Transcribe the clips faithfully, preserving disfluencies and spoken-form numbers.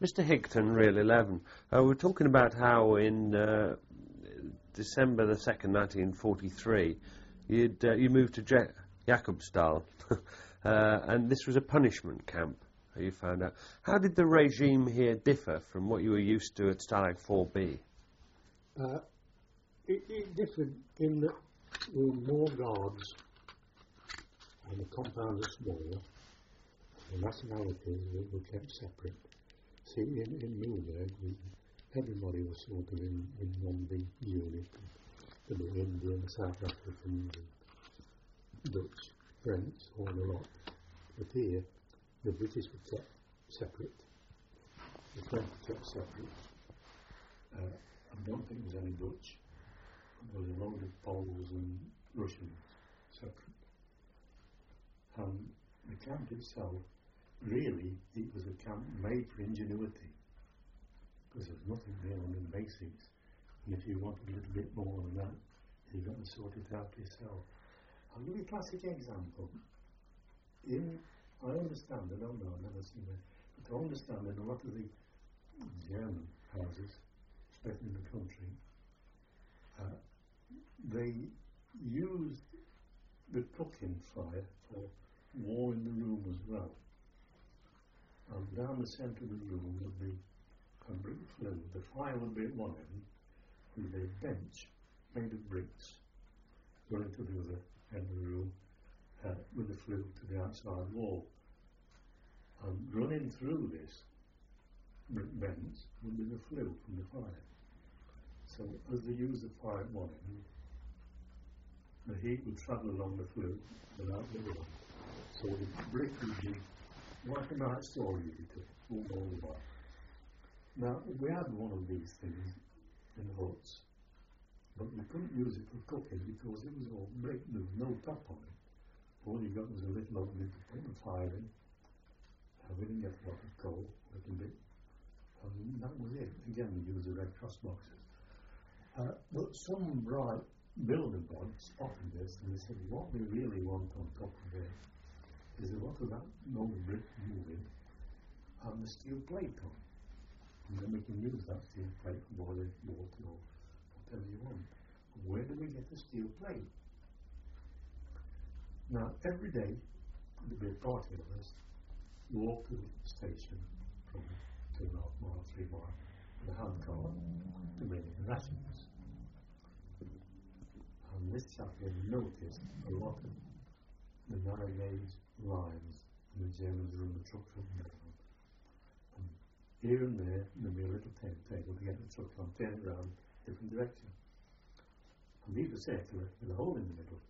Mister Higton, Real eleven, uh, we're talking about how in uh, December the second, nineteen forty-three, you'd, uh, you moved to Je- Jakobsdal, uh, and this was a punishment camp, you found out. How did the regime here differ from what you were used to at Stalag four B? Uh, it, it differed in that there were more guards, and the compound was smaller, and the nationalities were, were kept separate. See, in, in Nuremberg, everybody was sort of in, in one big unit. The Indian, the South African, the Dutch, French, all a lot. But here, the British were kept separate. The French were kept separate. Uh, I don't think there was any Dutch. There was a load of Poles and Russians separate. Um, the camp itself, really, it was a camp made for ingenuity, because there was nothing there on the basics, and if you wanted a little bit more than that, you've got to sort it out yourself. I'll give you a classic example. In, I understand, I don't know, I've never seen it, but I understand in a lot of the German houses, especially in the country, uh, they used the cooking fire for warming the room as well. And down the centre of the room would be a brick flue. The fire would be at one end, with a bench made of bricks running to the other end of the room, uh, with the flue to the outside wall. And running through this brick bench would be the flue from the fire. So as they used the fire at one end, the heat would travel along the flue without the other one. So the brick would be like a night story you could all all the while. Now, we had one of these things in the huts, but we couldn't use it for cooking because it was all brick, there was no top on it. All you got was a little opening to put the fire in. Uh, we didn't get a lot of coal, a little bit, and that was it. Again, we used the Red Cross boxes. Uh, but some bright builder boy spotted this and they said, what we really want on top of it is a lot of that old brick moving and the steel plate on. And then we can use that steel plate for boiling water or whatever you want. Where do we get the steel plate? Now, every day, there'd be a party of us walk to the station from two and a half miles, three miles, with a hand car to bring in the rations. And this chap had noticed a lot of the narrow gauge lines and the Germans run the trucks up and down. And here and there, there'd be a little tent table to get the truck on, turn it around, different direction. And these were circular with a hole in the middle.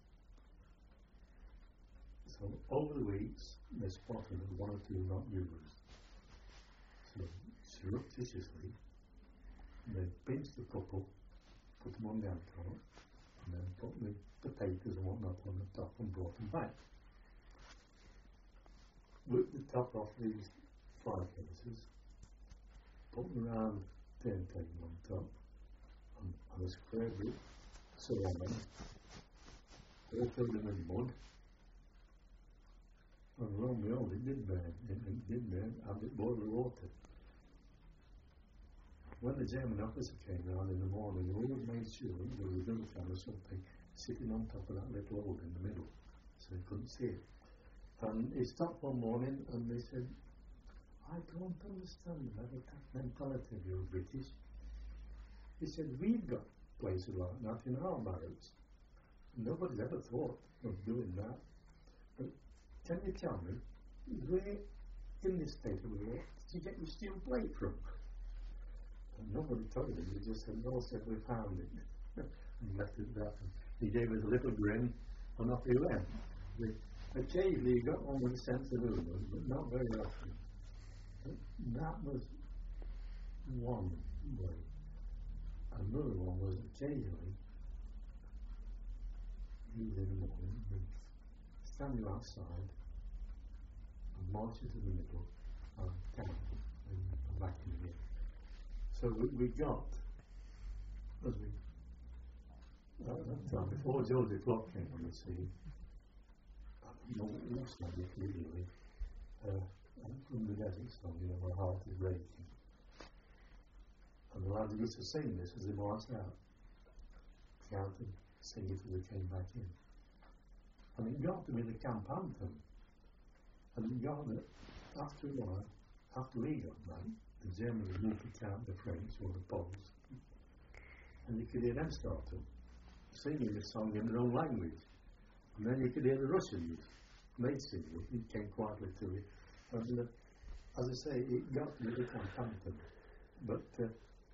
So over the weeks, they spotted one or two not used. So surreptitiously, they pinched the couple, put them on the outside, and then put the potatoes and whatnot on the top and brought them back. Whipped the top off these fire cases, put them around the turntable on top, and, and a square brick surrounding, all filled in with mud. And lo and behold, it did burn, it, it did burn, and it boiled the water. When the German officer came round in the morning, they always made sure there was a gunfire or something sitting on top of that little hole in the middle, so they couldn't see it. And he stopped one morning and they said, I don't understand that attack mentality of you British. He said, we've got places like that in our barracks. Nobody's ever thought of doing that. But can you tell me, where in this state of the war did you get your steel plate from? And nobody told him, they just said, no, said we found it. And left it there. He gave us a little grin and off he went. We, occasionally he got one with a sense of humour, but not very often. But that was one way. Another one was occasionally, usually in the morning, we'd stand you outside and march you to the middle and camp and come back in again. So we, we got, as we, at that time, before Georgie Flock came on the scene, I don't know what looks like it really, uh, from the desert song, you know, my heart is breaking. And the lads used to sing this as they marched out. Count and sing it as they came back in. And it got to be the camp anthem. And it got that after a while, after we got back, the Germans moved to count the French or the Poles. And you could hear them start to singing the song in their own language. And then you could hear the Russians, they'd sing it, it came quietly to it. And uh, as I say, it got to be the camp anthem. But uh,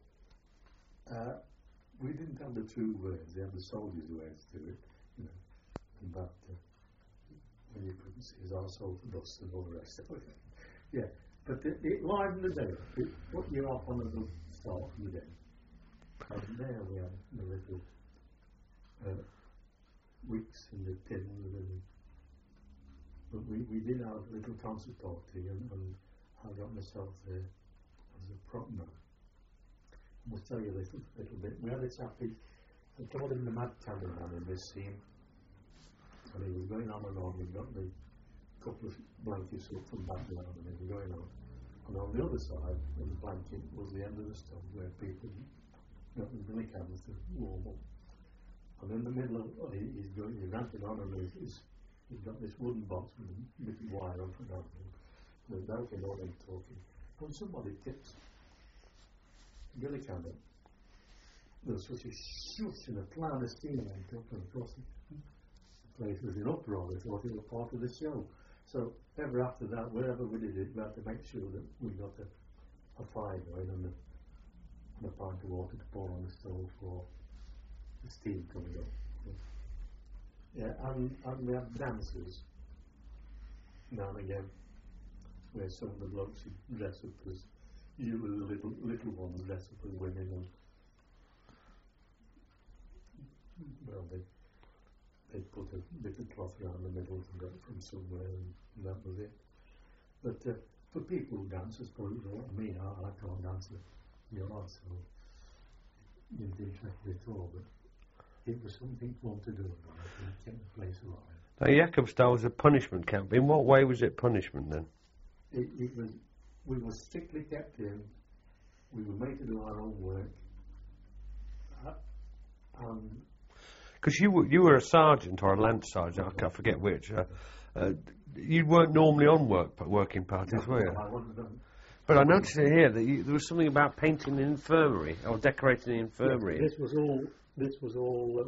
uh, we didn't have the true words, they had the soldiers' words to it, you know. And that, uh, when you couldn't see his arsehole for dust and all the rest of it. Yeah, but it, it livened the day. It put you off on a good start from the day. And there we had the little uh, wicks and the tins, and but we, we did have a little concert party, and, and I got myself there as a prop man. I'll tell you a little, little bit. We had a chappie, I called him the mad cameraman in this scene, and he was going on and on. We got the couple of blankets up from background, and he was going on. And on the other side of the blanket was the end of the stove where people got the billy candles to warm up. And in the middle of oh, he, he's going, he's ramping on, and he's, he's, he's got this wooden box with a bit of wire on front of him. There's milking on him talking. And somebody tips billy candle. There was such a shush and a cloud of steam went up and across it. The place was in uproar. They thought it was part of the show. So ever after that, wherever we did it, we had to make sure that we got a, a fire going and a, and a pint of water to pour on the stove for the steam coming up. Yeah, and, and we have dances now and again, where some of the blokes dress up as, usually the little, little ones dress up as women, and well, they they put a bit of cloth around the middle and got it from somewhere, and that was it. But uh, for people who dance, I suppose, you know what I mean, I, I can't dance the yard, so it didn't interest me at all, but it was something fun to do about it, and it kept the place alive. Now, Jakobsdal was a punishment camp. In what way was it punishment then? It, it was, we were strictly kept in, we were made to do our own work, uh, and because you were, you were a sergeant or a lance sergeant, I can't forget which. Uh, uh, you weren't normally on work working parties, were you? I wasn't done. But I noticed here that you, there was something about painting the infirmary or decorating the infirmary. Yes, this was all. This was all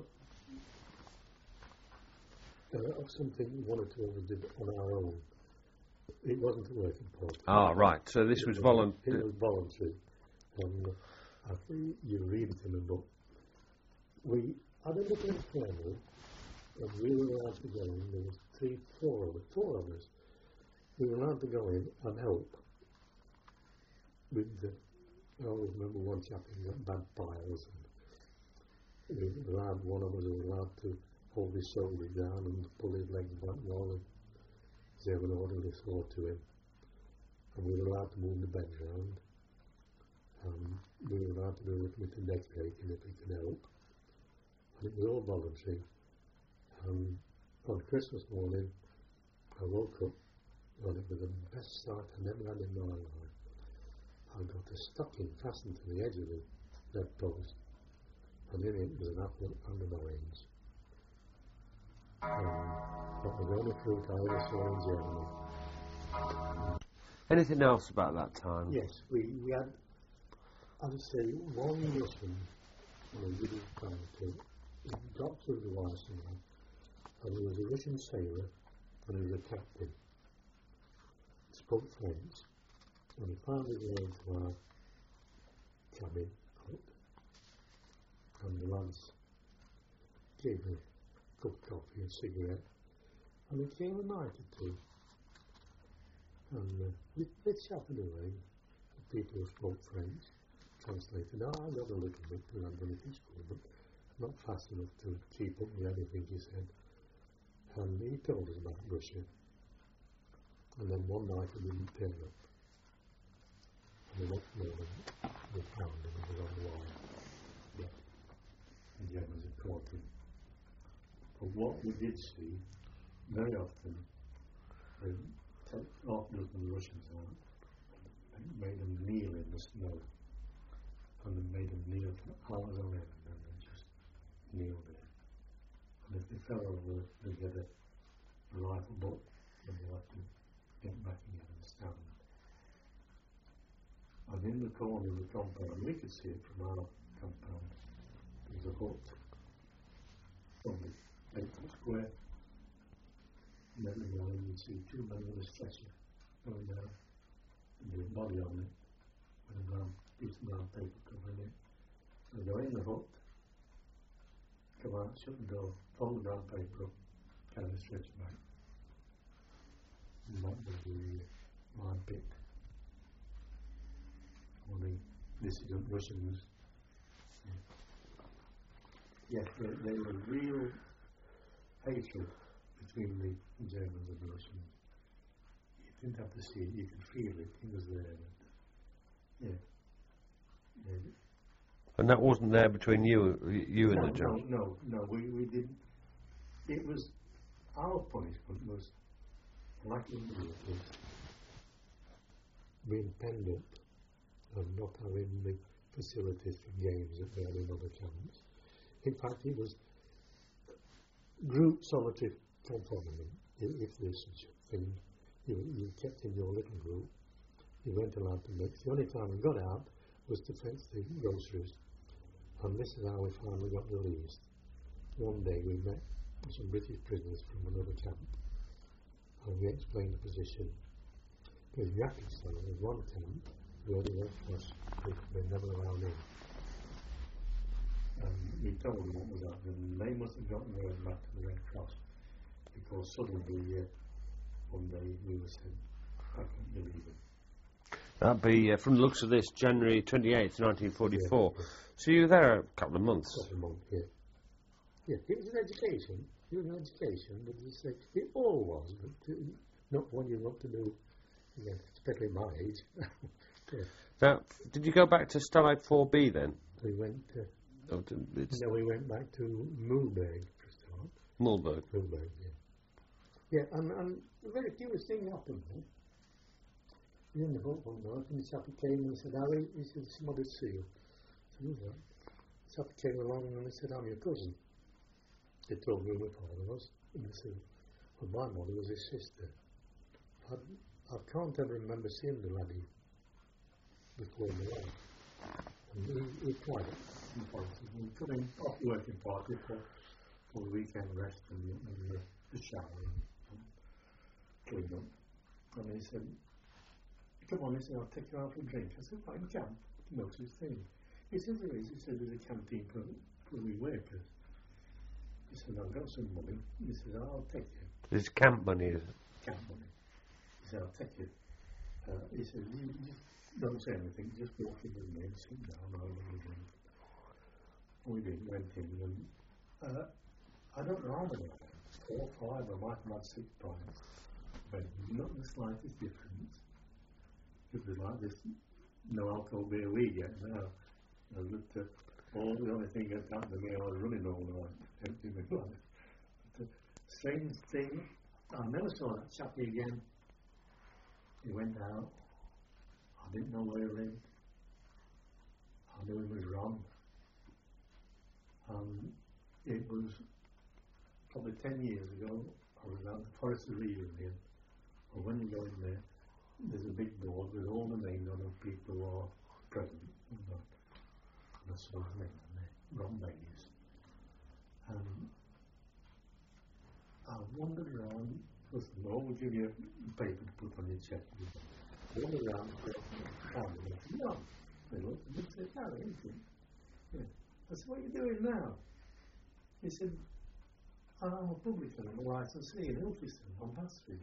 uh, uh, something we wanted to always do on our own. It wasn't a working party. Ah, right. So this it was, was voluntary. It was voluntary, and uh, I think you read it in the book. We had a little infirmary, and we were allowed to go in. There was three, four of us, four of us. We were allowed to go in and help with the. I always remember one chap who got bad piles, and we were allowed, one of us was allowed to hold his shoulders down and pull his legs back while they have an orderly saw to him. And we were allowed to move the beds around. Um, we were allowed to do a little bit of decorating if we could help. And it was all voluntary. Um, on Christmas morning, I woke up, and it was the best sight I never had in my life. I got a stocking fastened to the edge of the bedpost, and in it was an apple and an orange. Um, that was the only fruit I ever saw in Germany. Anything else about that time? Yes, we, we had, I would say, one Russian on a little country. He got through the Weissman, and he was a Russian sailor, and he was a captain. Spoke French, and he found his way into our cabin, and the lads gave me a cup of coffee and a cigarette, and he came a night or two, and uh, we, they chatted away. The people who spoke French translated. Oh, I got a little bit because I'd done it in school, but not fast enough to keep up with anything he said. And he told us about Russia. And then one night he didn't turn up. And the next morning we found him, he was on the wire. Yeah. The Germans had caught him. But what we did see, very often, they took half a dozen Russians out and made them kneel in the snow. and they made them kneel out of the land and they just kneeled there. And if they fell over, they get a, a rifle butt and they have to get back again and stand. And in the corner of the compound, we could see it from our compound, there was a hut, probably eight foot square. And every morning you'd see two men with a stretcher going down and do a body on it with a brown piece of brown paper covering it. So go in the hut, come out, shut the door, fold the brown paper up, carry the stretcher back. And that was the line picked. Or the dissident Russians. Yes, yeah, there, there was real hatred between the Germans and the Russians. You didn't have to see it, you could feel it, it was there. Yeah. yeah. And that wasn't there between you you no, and the Germans? No, no, no, we, we didn't. It was, our punishment was, like in the was being penned up and not having the facilities for games that they had in other camps. In fact, it was group solitary confinement, if there's such a thing. You, you kept in your little group, you weren't allowed to mix. The only time we got out was to fetch the groceries, and this is how we finally got released. One day we met some British prisoners from another camp, and we explained the position. Because Yakistan was one camp where the Red Cross people were never allowed in. And we told them what was happening, and they must have gotten word back to the Red Cross, because suddenly uh, one day we were sent back and delivered. That'd be, uh, from the looks of this, January twenty-eighth, nineteen forty-four. Yeah, yeah. So you were there a couple of months? A couple of months, yeah. Yeah, it was an education. It was an education, but it's, uh, it all was, but uh, not what you want to do, again, especially my age. yeah. Now, did you go back to Stalag four B then? We went to... Oh, to no, we went back to Mulberg for a start. Mulberg? Mulberg, yeah. Yeah, and, and a very curious thing happened there. We were in the boat one night, and the chappie came and he said, Harry, he said, somebody see you. I said, who's that? The chappie came along and he said, I'm your cousin. They told me who my father was, and they said, well, my mother was his sister. I, I can't ever remember seeing the laddie before my life. And he, he tried it. He come in off working party for, for the weekend rest and, and the, the shower and, and clean up. And he said, come on, he said, I'll take you out for a drink. I said, fine, camp. No such thing. He said, there is. He said, there's a canteen for, for we workers. He said, I've got some money. He said, I'll take you. It's camp money, is it? Camp money. He said, I'll take you. Uh, he said, you just don't say anything, just walk in with me and sit down, I'll have a drink. We did, went in, and uh, I don't know how many I had, four or five, I might have had six pints, but not the slightest difference. It was like this no alcohol beer we get now. I looked at all the only thing that happened to me, I was running all night, emptying my blood. But the strange thing, I never saw that chappie again. He went out, I didn't know where he lived, I knew he was wrong. Um, it was probably ten years ago, I was at the Forest of Reunion, and when you go in there, there's a big board with all the names on of people who are present. And I saw his name on there, Ron Bays. And I wandered around, first of all, we'll give you a paper to put on your chest. I wandered around and found him. I said, no. They looked at me and said, no, anything. Yeah. I said, what are you doing now? He said, I'm a publican on the licensee in Ilkeston on Bath Street.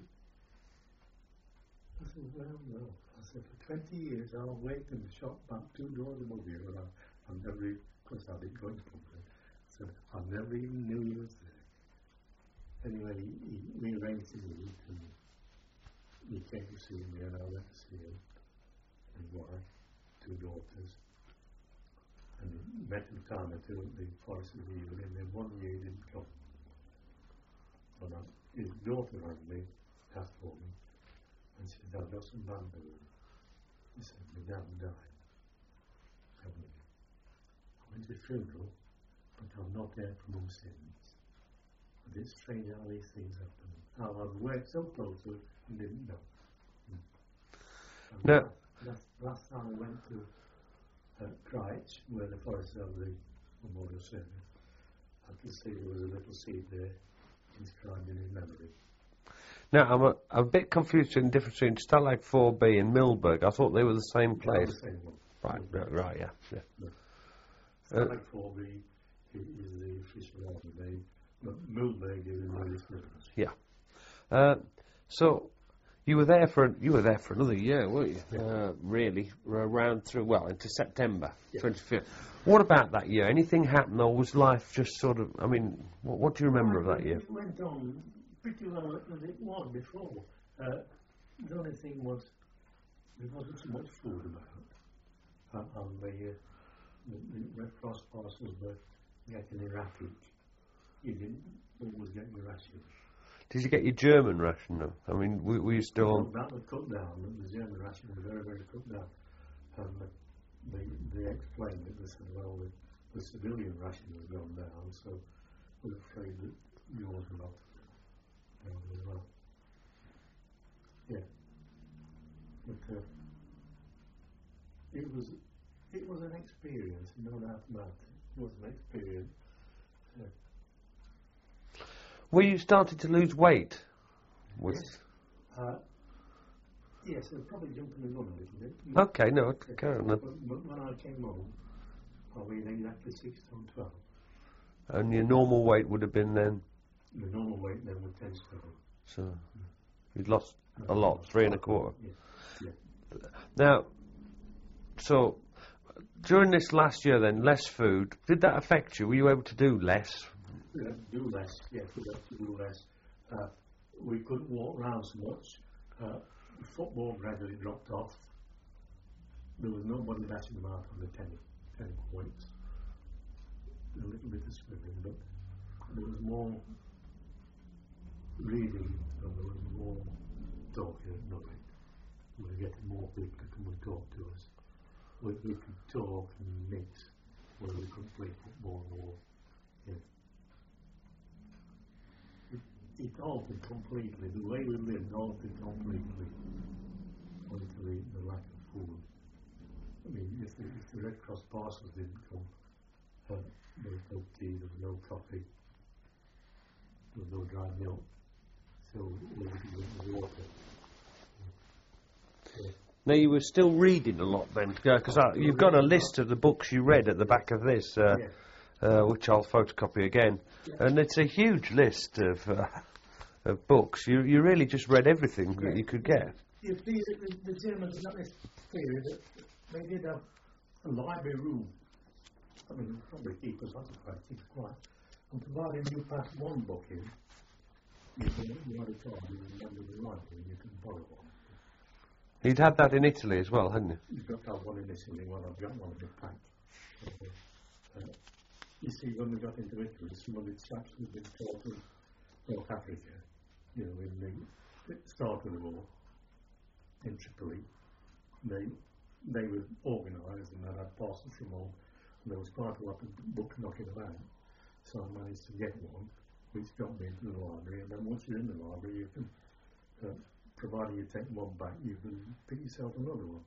I said, well, no. I said, for twenty years I've waited in the shop back two doors above you, and I, I've never, of course I didn't go into public. I said, I never even knew he was there. Anyway, he, he, we arranged to meet, and he came to see me, and I went to see him, and his wife, two daughters. And met him time or two at the Forest of Reunion, and then one year he didn't come. And I, his daughter rang me, asked for me, and she said, I've got some bad news. He said, my dad died. went to the funeral, but I'm not there for months since. But it's strange how these things happen. How I've worked so close to it and didn't know. And No. Last, last time I went to uh, Christ, where the forest of the memorial service, I could see there was a little seed there inscribed in his memory. Now, I'm a, I'm a bit confused in the difference between Stalag four B and Milberg. I thought they were the same place. The same one. Right, right, right, yeah. yeah. No. Uh, Stalag four B is the official army name, but Milberg is in the Midlands. Yeah. Uh, so you were there for you were there for another year, weren't you? Uh, really, around through well into September Yeah. twenty-fifth. What about that year? Anything happened, or was life just sort of? I mean, what, what do you remember of that year? It went on pretty well as it was before. Uh, the only thing was there wasn't so much food about, uh, and the, uh, the, the Red Cross parcels were getting erratic. You didn't always get your ration. Did you get your German ration though? I mean, we we used to Well, all. that was cut down. The German ration was very, very cut down. And uh, they, they explained it. They said, well, the, the civilian ration has gone down, so we're afraid that yours will not down as well. Yeah. But uh, it was it was an experience, no doubt about it. It was an experience. Uh, Were you starting to lose weight? Was yes. Uh, yes, they're probably jumping the gun a little bit. okay, no, carry on. But, but when I came home, I weighed exactly six stone twelve. And your normal weight would have been then. The normal weight then was ten stone. So you'd lost a lot, three and a quarter. Yeah. Yeah. Now, so during this last year, then less food. Did that affect you? Were you able to do less? We had to do less. Yes, we had to do less. Uh, we couldn't walk around so much. Uh, football gradually dropped off. There was nobody letting them out on the tennis, tennis points. A little bit of swimming, but there was more reading and there was more talking at night. We were getting more people to come and talk to us. We, we could talk and mix where we couldn't play football or yeah. It, it altered completely. The way we lived altered completely owing to the, the lack of food. I mean, if the, if the Red Cross parcels didn't come, uh, there was no tea, there was no coffee, there was no dry milk, so we would drink water. Yeah. Now you were still reading a lot then, because uh, you've got a list of the books you read at the back of this, uh, Yeah. uh, which I'll photocopy again, Yeah. and it's a huge list of uh, of books. You you really just read everything Yeah. that you could get. You see, the, the Germans got this theory that they did have a library room. I mean, probably keep us occupied, keep us quiet. And provided you pass one book in, you can, you had a card, you remember the library, and you can borrow one. You'd had that in Italy as well, hadn't you? You've got to have one in Italy, well, I've got one in the pack. Uh, you see, when we got into Italy, some of the chaps who'd been taught in North Africa, you know, in the start of the war, in Tripoli, they they were organised and they had parcels from home, and there was quite a lot of books knocking about. So I managed to get one, which got me into the library, and then once you're in the library, you can, uh, provided you take one back, you can pick yourself another one.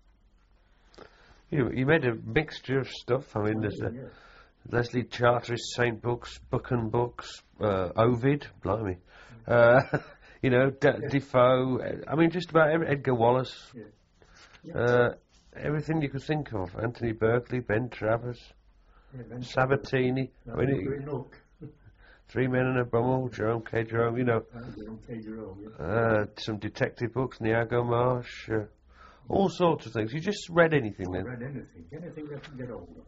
You you made a mixture of stuff. I mean, there's yeah, a yeah. Leslie Charteris Saint books, Buchan books, uh, Ovid, blimey, uh, you know, D- Yeah. Defoe. uh, I mean, just about every, Edgar Wallace. Yeah. Yeah. Uh, everything you could think of. Anthony Berkeley, Ben Travers, Yeah, then Sabatini. I mean, Green it, Hook. Three Men and a Brummel, Jerome K. Jerome, you know, Uh, Jerome K. Jerome, yeah. uh, some detective books, Niago Marsh, uh, all sorts of things. You just read anything I then. read anything, anything that can get hold of.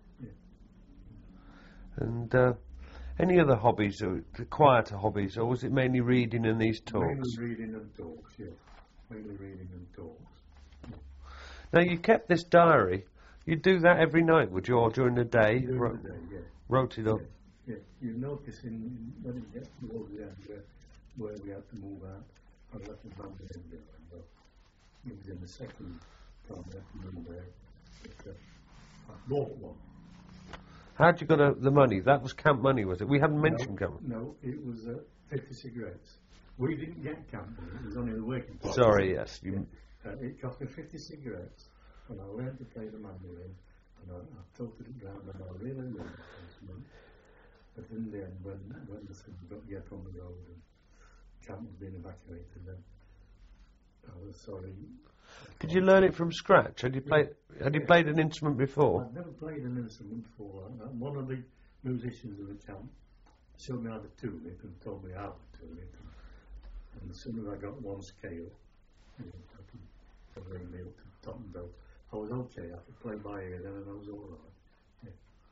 And uh, any other hobbies, or the quieter hobbies, or was it mainly reading and these talks? Mainly reading and talks, yeah. Mainly reading and talks. Now, you kept this diary. You'd do that every night, would you, or during the day? During Wrote, the day, yeah. wrote it up. Yeah, yeah. You notice in, in when it gets towards the end where, where we had to move out, I left the magazine behind. Well, it was in the second time I had to move there. But, uh, I bought one. How'd you got uh, the money? That was camp money, was it? We hadn't mentioned no, camp. No, it was uh, fifty cigarettes. We didn't get camp money, it was only the working party. Sorry, yes. You Uh, it cost me fifty cigarettes, and I learned to play the mandolin, and I, I tilted it round, and I really learned the first month. But in the end, when, when the sun got to get on the road and camp was being evacuated, then I was sorry. Did you learn it from scratch? Had you played? Had you played an instrument before? I'd never played an instrument before. And one of the musicians of the camp showed me how to tune it and told me how to tune it. And, and as soon as I got one scale, you know, I could bring me up to the top and belt. I was okay. I could play by ear then, and I was all right.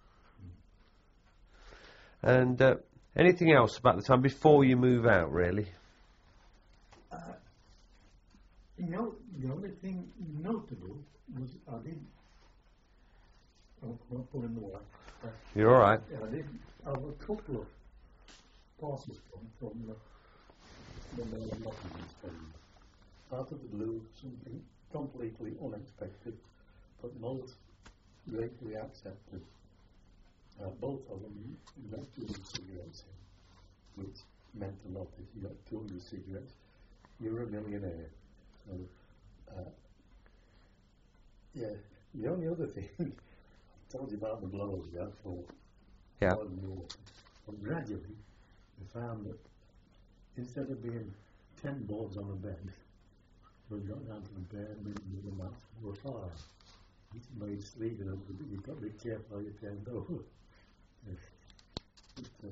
Yeah. And uh, anything else about the time before you move out, really? Uh, you know, the only thing notable was I did. Oh, I'm not pulling the wire. Uh, You're all right. I did have a couple of passes from from the when they were not in Spain. Out of the blue, something completely unexpected, but most greatly accepted. Uh, both of them got two cigarettes in, which meant a lot. If you got two hundred cigarettes, you're a millionaire. So, uh, yeah, the only other thing, I told you about the blows we had for Yeah. oil and water. But gradually, we found that instead of being ten boards on a bed, we got down to the bed and we were mat for a fire. It made sleeping, and you've got to be careful how you turned over. But, uh,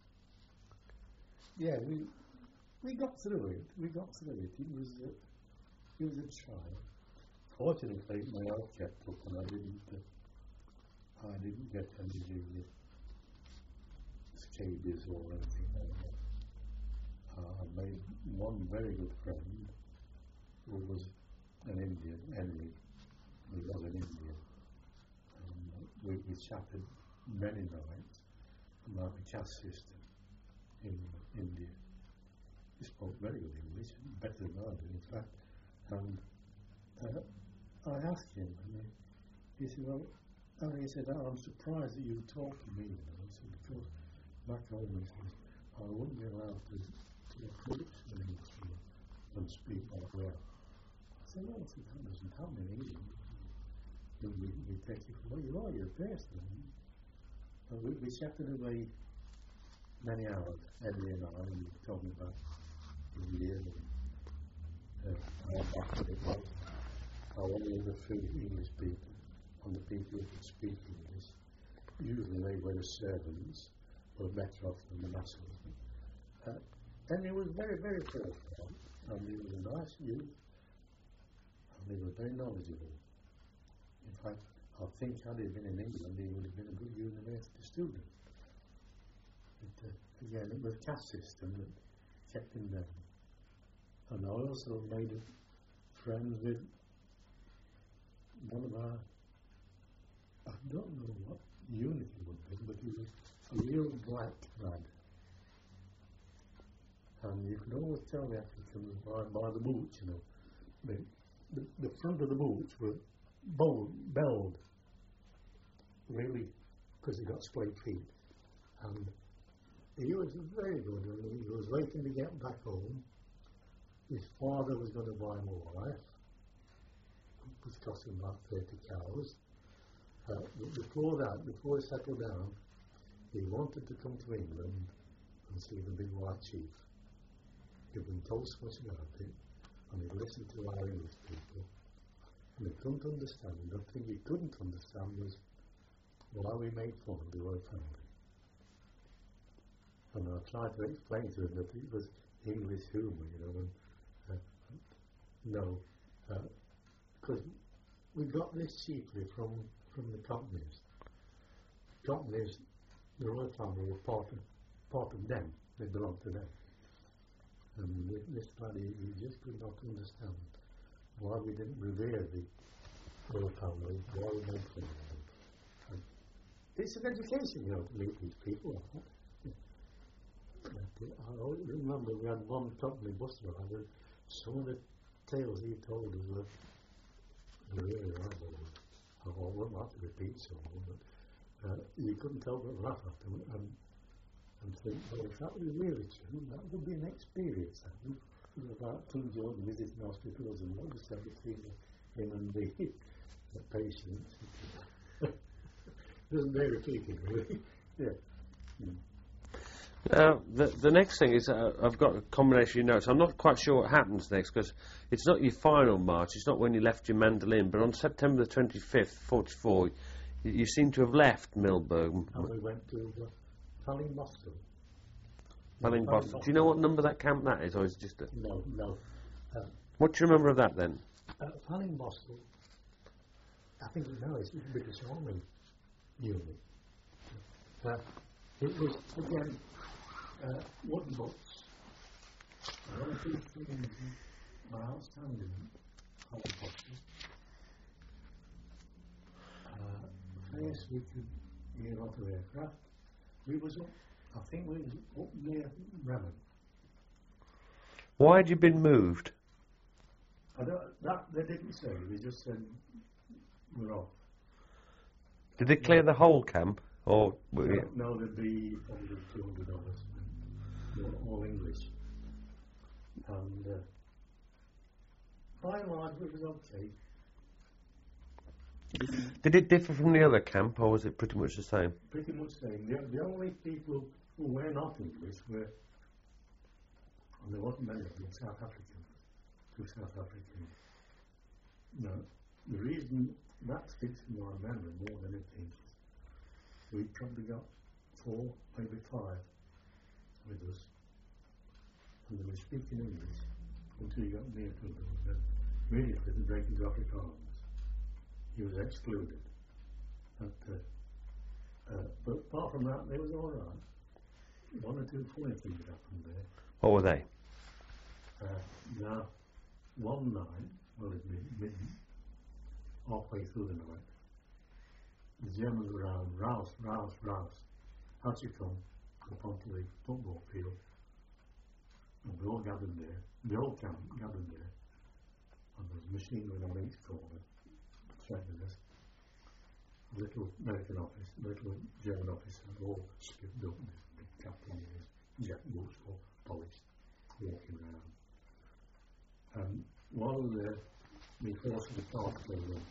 yeah, we we got through it. We got through it. It was a, it was a trial. Fortunately, my health kept up, and I didn't. Uh, I didn't get any uh, scabies or anything like that. Uh, I made one very good friend who was an Indian, Henry. He was an Indian. Um, we, we chatted many nights about the caste system in India. He spoke very good English, better than I did, in fact. And uh, I asked him, and he, he said, well, and he said, oh, I'm surprised that you talk to me. You know? I said, because back home, he says, I wouldn't be allowed to, to approach the industry and speak like that. I said, well, I said, that doesn't happen in England. We, we, we take you for what you are, you're a person. And we, we chatted away many hours, Henry and I, and we were talking about India and uh, how backward it was, how only the few English people and the people who could speak English, usually they were the servants, were better off than the masses. Uh, Henry was very, very forthright, and he was a nice youth, and he was very knowledgeable. In fact, I think had he been in England, he would have been a good university student. But, uh, again, it was the caste system that kept him down. And I also made friends with one of our, I don't know what unity would be, but he was a real black lad. And you could always tell the Africans by, by the boots, you know. The, the, the front of the boots were bold, belled, really, because he got split feet. And he was very good. I mean, he was waiting to get back home. His father was going to buy him a wife. It was costing about thirty cows. Uh, but before that, before he settled down, he wanted to come to England and see the big white chief. He'd been told so much about it, and he listened to our English people. And he couldn't understand. The thing he couldn't understand was why we made fun of the royal family. And I tried to explain to him that it was English humour, you know, and uh, no, because uh, we got this cheaply from, from the Cockneys. Cockneys, the royal family were part of, part of them, they belonged to them. And this lad, he, he just could not understand why we didn't revere the royal family, why we made fun of them. And it's an education, you know, to meet these people. I always remember we had one company bus driver, and some of the tales he told us were really horrible. I won't have to repeat some of them, but uh, you couldn't help but laugh at them and, and think, well, if that was really true, that would be an experience. That would be about King George visiting hospitals and what was said between him and the, the patient. It was very kicking, really. Yeah. Mm. Now, the, the next thing is uh, I've got a combination of notes. I'm not quite sure what happens next because it's not your final march. It's not when you left your mandolin, but on September the twenty-fifth, forty-four, you, you seem to have left Milburn. And we went to uh, Falling Boston. Falling Boston. Do you know what number that camp that is, or is it just a... No, no. Uh, what do you remember of that then? Uh, Falling Boston, I think now it's a British Army unit. Uh, it was, again, uh, wooden boats. One of these things are outstanding Falling Boston. Uh, first we could hear lot of aircraft. We was up, I think we was up near Bremen. Why had you been moved? I don't, that they didn't say, they just said we're off. Did they clear the whole camp? Or were No, you... no, there'd be probably two hundred of us, all, all English. And uh, by and large, it was okay. Did it differ from the other camp, or was it pretty much the same? Pretty much same. The, the only people who were not English were, and there wasn't many of them, South African, two South Africans. Now, the reason that sticks in my memory more than anything is we probably got four, maybe five with us, and they were speaking English until you got near to them. Then immediately they break into Afrikaans. He was excluded. But, uh, uh, but apart from that, they was all right. One or two funny things happened there. What were they? Uh, now, one night, well, it was midnight, halfway through the night, the Germans were around, rouse, rouse, rouse. How'd you come? Up onto the football field. And we all gathered there, the whole camp gathered there, and there was a machine gun on each corner, threatening us. A little American office, a little German officer, all skipped up with big cap on his jack boots all polished, walking around. And while we were there, we forced the car to go in.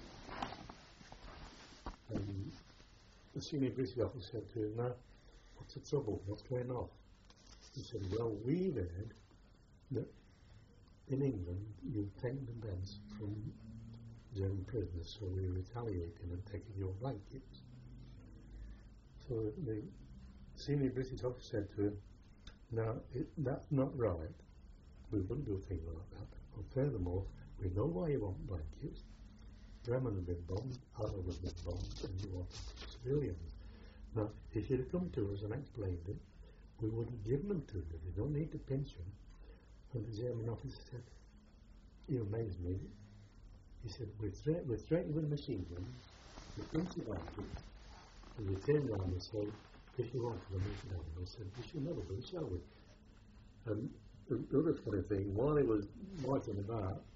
And the senior British officer said to him, now, what's the trouble? What's going on? He said, well, we heard that in England you take the beds from German prisoners, so we're retaliating and taking your blankets. So the senior British officer said to him, now, it, that's not right. We wouldn't do a thing like that. And furthermore, we know why you want blankets. Bremen have been bombed, Halle has been bombed, and you want civilians. Now, if you'd have come to us and explained it, we would have given them to you. You don't need to pinch them. And the German officer said, he amazed me. He said, we're, thre- we're threatened with machine guns, we pinch the blankets, and we turn around and say, if you want to make it down, we said, we should never do, shall we? And the other funny thing, while he was marching about,